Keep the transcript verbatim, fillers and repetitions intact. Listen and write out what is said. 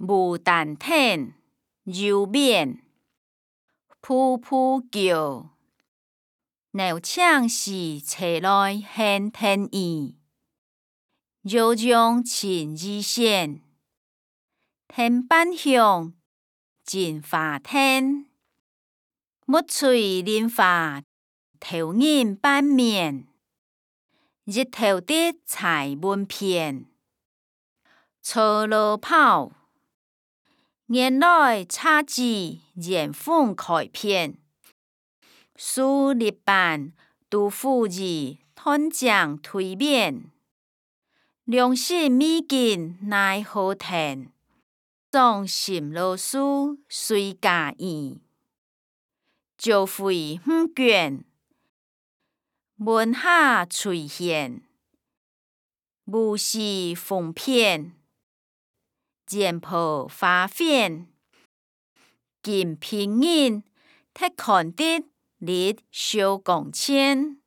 无但挺，柔绵，噗噗叫。鸟请是找来献天意，绕将情意线，天半向，尽花天。木翠莲花，头人半面，日头的彩文片。错路跑，原来差子缘分开篇。苏立班杜甫儿吞将推冕，良心美景奈何天？壮心老书谁家院？朝晖不倦，文下垂涎。无事风片，剑破花粉。金瓶人，特看得日小光鲜。